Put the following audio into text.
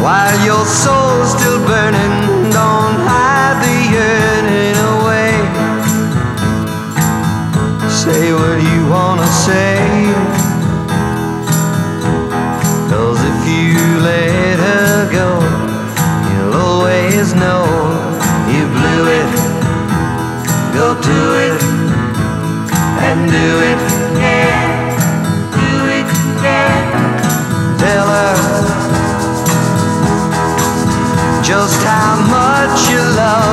while your soul's still burning. Don't hide the yearning away. Say what you wanna say, 'cause if you let her go, you'll always know you blew it. Go do it and do it, yeah, do it, yeah. Tell her just how much you love